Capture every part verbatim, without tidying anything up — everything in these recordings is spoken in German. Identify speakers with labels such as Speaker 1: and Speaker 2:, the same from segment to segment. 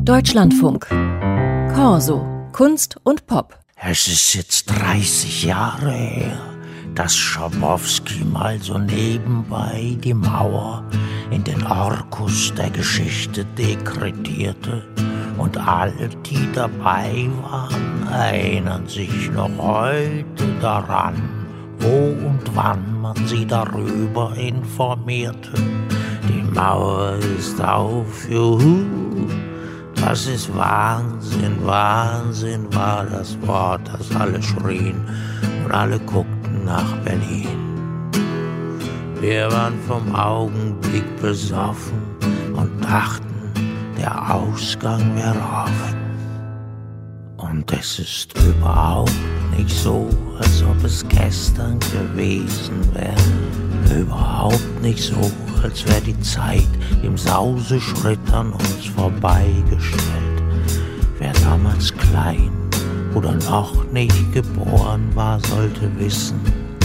Speaker 1: Deutschlandfunk. Corso. Kunst und Pop.
Speaker 2: Es ist jetzt dreißig Jahre her, dass Schabowski mal so nebenbei die Mauer in den Orkus der Geschichte dekretierte. Und alle, die dabei waren, erinnern sich noch heute daran, wo und wann man sie darüber informierte. Die Mauer ist auf, juhu, das ist Wahnsinn, Wahnsinn war das Wort, das alle schrien und alle guckten nach Berlin. Wir waren vom Augenblick besoffen und dachten, der Ausgang wäre offen. Und es ist überhaupt nicht so, als ob es gestern gewesen wäre. Überhaupt nicht so, als wäre die Zeit im Sauseschritt an uns vorbeigestellt. Wer damals klein oder noch nicht geboren war, sollte wissen,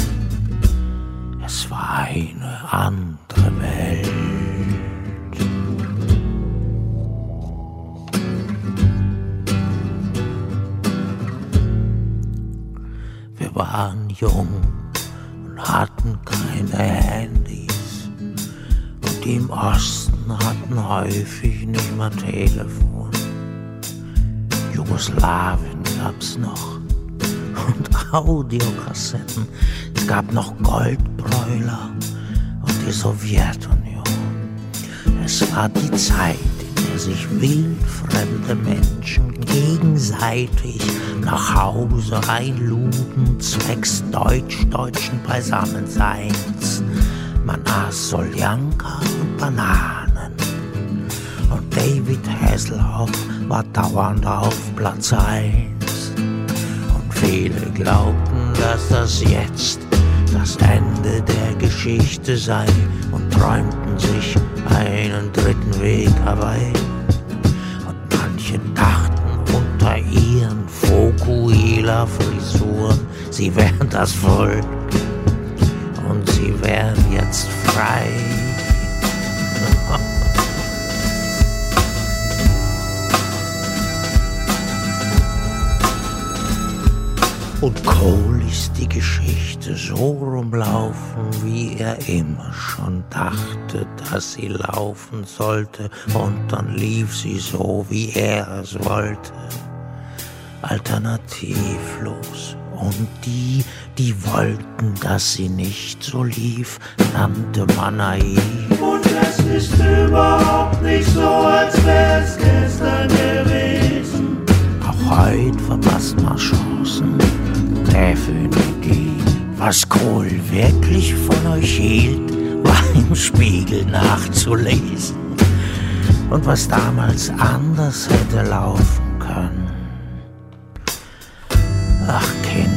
Speaker 2: es war eine andere Welt. Wir waren jung und hatten keine Handys. Und die im Osten hatten häufig nicht mal Telefon. Jugoslawien gab's noch und Audiokassetten. Es gab noch Goldbräuler und die Sowjetunion. Es war die Zeit, in der sich wildfremde Menschen gegenseitig nach Hause einluden, zwecks deutsch-deutschen Beisammenseins. Man aß Soljanka und Bananen. Und David Hasselhoff war dauernd auf Platz eins. Und viele glaubten, dass das jetzt das Ende der Geschichte sei und träumten sich einen dritten Weg herbei. Und manche dachten unter ihren Fokuhila-Frisuren, sie wären das Volk und sie wären jetzt frei. Und Kohl ist die Geschichte so rumlaufen, wie er immer schon dachte, dass sie laufen sollte. Und dann lief sie so, wie er es wollte. Alternativlos. Und die, die wollten, dass sie nicht so lief, nannte man naiv.
Speaker 3: Und es ist überhaupt nicht so, als wär's gestern gewesen.
Speaker 2: Auch heute verpasst man Chancen. Definitiv. Was Kohl wirklich von euch hielt, war im Spiegel nachzulesen. Und was damals anders hätte laufen können. Ach, Kinder.